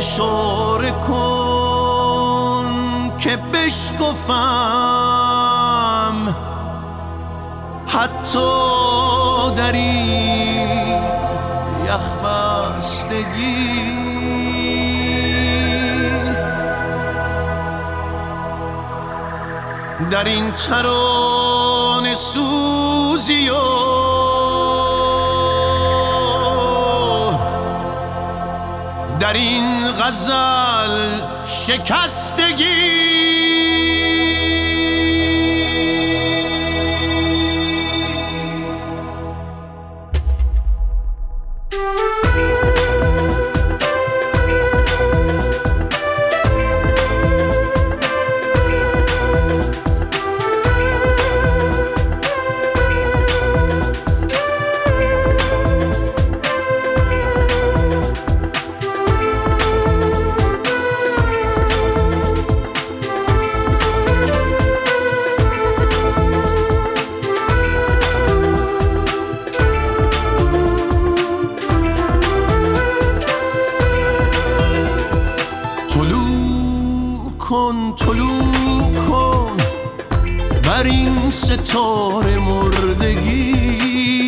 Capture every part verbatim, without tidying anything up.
اشاره کن که بشکفم حتی در این یخ بستگی. در این ترانه سوزی و در این غزل شکستگی. کن طلوع کن بر این ستاره مردگی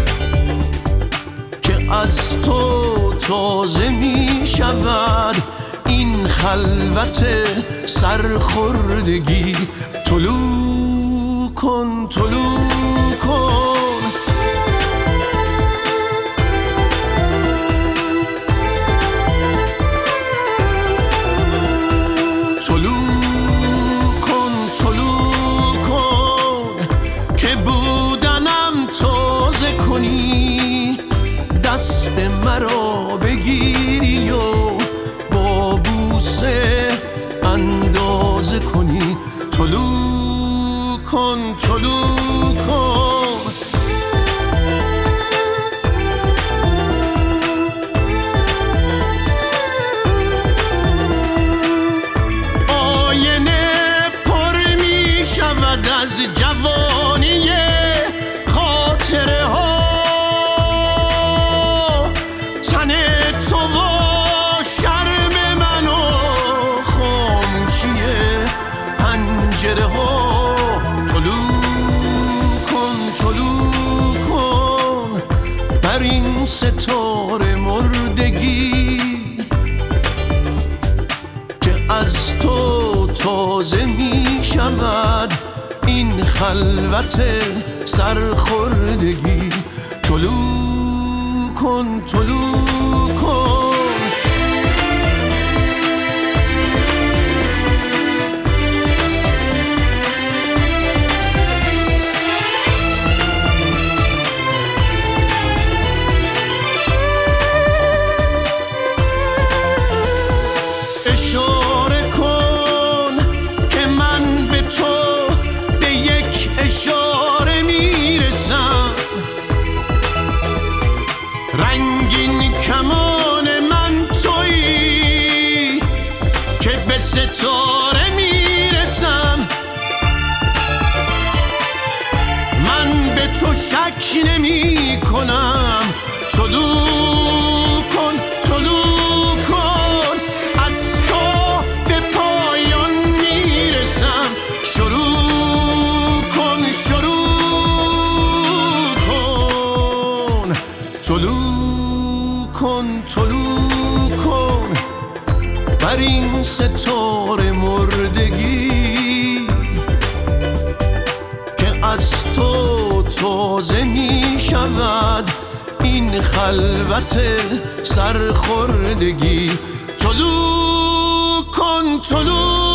که از تو تازه می شود این خلوت سرخوردگی. طلوع کن طلوع کن دست مرا بگیری و با بوسه اندازه کنی. طلوع کن طلوع کن آینه پر می شود از جوانی خاطره ها. پنجره ها طلوع کن طلوع کن بر این ستاره مردگی که از تو تازه می شود این خلوت سرخوردگی. طلوع کن طلوع کن اشاره کن که من به تو به یک اشاره میرسم. رنگین کمان من تویی که به ستاره میرسم. من به تو شک نمی کنم. طلوع کن طلوع کن شروع کن شروع کن طلوع کن طلوع کن بر این ستاره مردگی که از تو تازه می شود این خلوت سرخوردگی. طلوع کن طلوع